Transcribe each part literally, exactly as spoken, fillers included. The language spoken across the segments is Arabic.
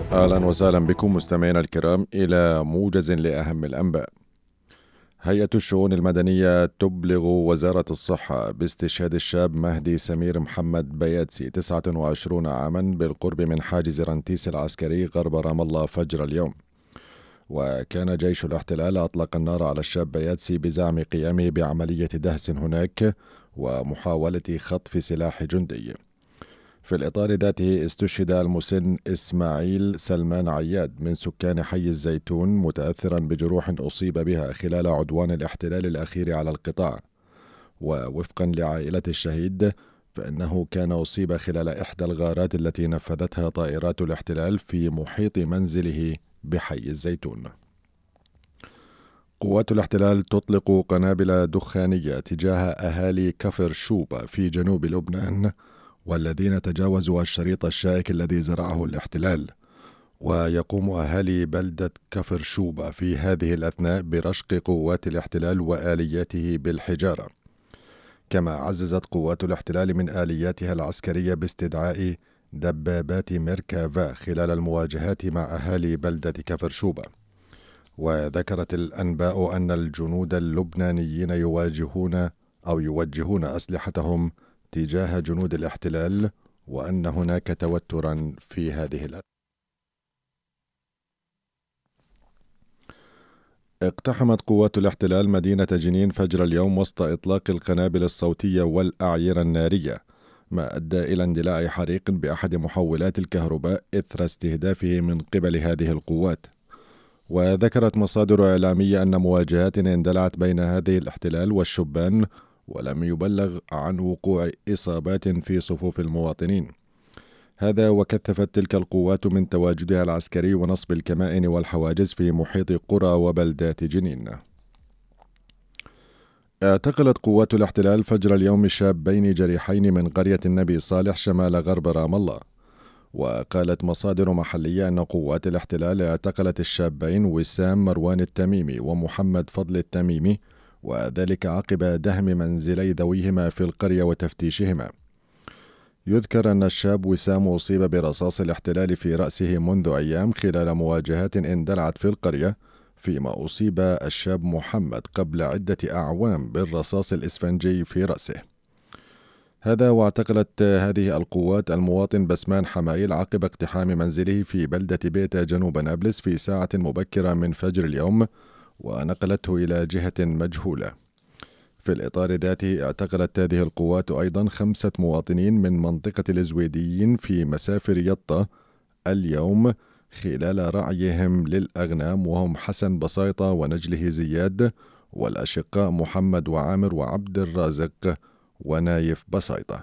أهلا وسهلا بكم مستمعينا الكرام إلى موجز لأهم الأنباء. هيئة الشؤون المدنية تبلغ وزارة الصحة باستشهاد الشاب مهدي سمير محمد بياتسي تسعة وعشرين عاما بالقرب من حاجز رنتيس العسكري غرب رام الله فجر اليوم. وكان جيش الاحتلال أطلق النار على الشاب بياتسي بزعم قيامه بعملية دهس هناك ومحاولة خطف سلاح جندي. في الإطار ذاته استشهد المسن إسماعيل سلمان عياد من سكان حي الزيتون متأثرا بجروح أصيب بها خلال عدوان الاحتلال الأخير على القطاع. ووفقا لعائلة الشهيد فإنه كان أصيب خلال إحدى الغارات التي نفذتها طائرات الاحتلال في محيط منزله بحي الزيتون. قوات الاحتلال تطلق قنابل دخانية تجاه أهالي كفر شوبة في جنوب لبنان والذين تجاوزوا الشريط الشائك الذي زرعه الاحتلال. ويقوم أهالي بلدة كفر شوبة في هذه الأثناء برشق قوات الاحتلال وآلياته بالحجارة. كما عززت قوات الاحتلال من آلياتها العسكرية باستدعاء دبابات ميركافا خلال المواجهات مع أهالي بلدة كفر شوبة. وذكرت الأنباء أن الجنود اللبنانيين يواجهون أو يوجهون أسلحتهم تجاه جنود الاحتلال وأن هناك توترا في هذه الأثناء. اقتحمت قوات الاحتلال مدينة جنين فجر اليوم وسط إطلاق القنابل الصوتية والأعيرة النارية، ما أدى إلى اندلاع حريق بأحد محولات الكهرباء إثر استهدافه من قبل هذه القوات. وذكرت مصادر إعلامية أن مواجهات اندلعت بين هذه الاحتلال والشبان ولم يبلغ عن وقوع إصابات في صفوف المواطنين. هذا وكثفت تلك القوات من تواجدها العسكري ونصب الكمائن والحواجز في محيط قرى وبلدات جنين. اعتقلت قوات الاحتلال فجر اليوم شابين جريحين من قرية النبي صالح شمال غرب رام الله. وقالت مصادر محلية أن قوات الاحتلال اعتقلت الشابين وسام مروان التميمي ومحمد فضل التميمي، وذلك عقب دهم منزلي ذويهما في القرية وتفتيشهما. يذكر أن الشاب وسام أصيب برصاص الاحتلال في رأسه منذ أيام خلال مواجهات اندلعت في القرية، فيما أصيب الشاب محمد قبل عدة أعوام بالرصاص الإسفنجي في رأسه. هذا واعتقلت هذه القوات المواطن بسمان حمايل عقب اقتحام منزله في بلدة بيتا جنوب نابلس في ساعة مبكرة من فجر اليوم ونقلته إلى جهة مجهولة. في الإطار ذاته اعتقلت هذه القوات أيضا خمسة مواطنين من منطقة الزويديين في مسافر يطة اليوم خلال رعيهم للأغنام، وهم حسن بسيطة ونجله زياد، والأشقاء محمد وعامر وعبد الرازق ونايف بسيطة.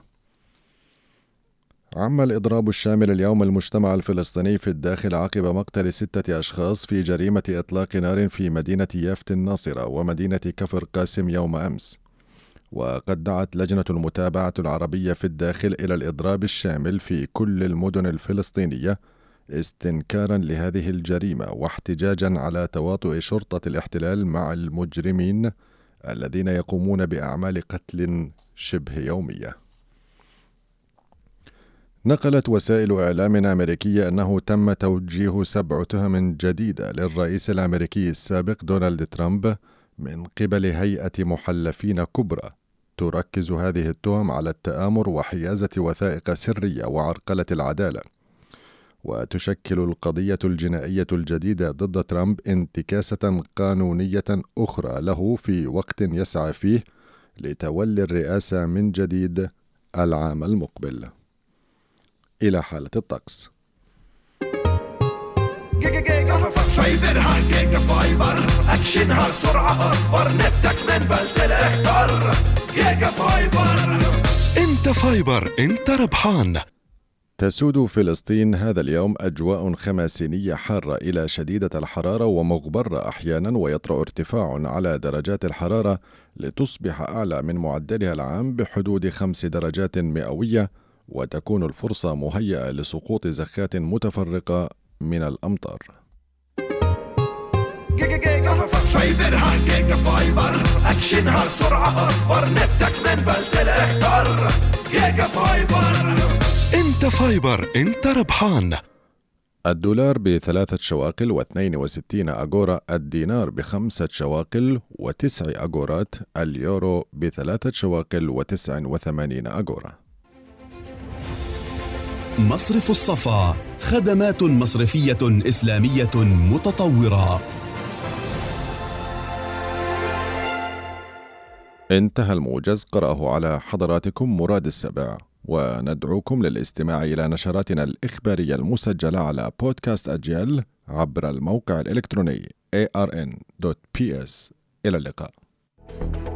عم الإضراب الشامل اليوم المجتمع الفلسطيني في الداخل عقب مقتل ستة أشخاص في جريمة إطلاق نار في مدينة يافت الناصرة ومدينة كفر قاسم يوم أمس. وقد دعت لجنة المتابعة العربية في الداخل إلى الإضراب الشامل في كل المدن الفلسطينية استنكارا لهذه الجريمة واحتجاجا على تواطؤ شرطة الاحتلال مع المجرمين الذين يقومون بأعمال قتل شبه يومية. نقلت وسائل إعلام أمريكية أنه تم توجيه سبع تهم جديدة للرئيس الأمريكي السابق دونالد ترامب من قبل هيئة محلفين كبرى، تركز هذه التهم على التآمر وحيازة وثائق سرية وعرقلة العدالة. وتشكل القضية الجنائية الجديدة ضد ترامب انتكاسة قانونية أخرى له في وقت يسعى فيه لتولي الرئاسة من جديد العام المقبل. إلى حالة الطقس. فايبرها جيجا فايبر أكشنها بسرعة أكبر نتك من بلد الأخضر جيجا فايبر. انت فايبر انت ربحان. تسود فلسطين هذا اليوم أجواء خماسينية حارة إلى شديدة الحرارة ومغبرة أحيانا، ويطرأ ارتفاع على درجات الحرارة لتصبح أعلى من معدلها العام بحدود خمس درجات مئوية، وتكون الفرصة مهيئة لسقوط زخات متفرقة من الأمطار. فايبرها جيجا فايبر أكشنها بسرعة أكبر نتك من بلد الأخضر جيجا فايبر. انت فايبر انت ربحان. الدولار بثلاثة شواقل واثنين وستين أغورا، الدينار بخمسة شواقل وتسع أغورات، اليورو بثلاثة شواقل وتسع وثمانين أغورا. مصرف الصفا، خدمات مصرفية إسلامية متطورة. انتهى الموجز، قرأه على حضراتكم مراد السبع، وندعوكم للاستماع إلى نشراتنا الإخبارية المسجلة على بودكاست أجيال عبر الموقع الإلكتروني إيه آر إن دوت بي إس. إلى اللقاء.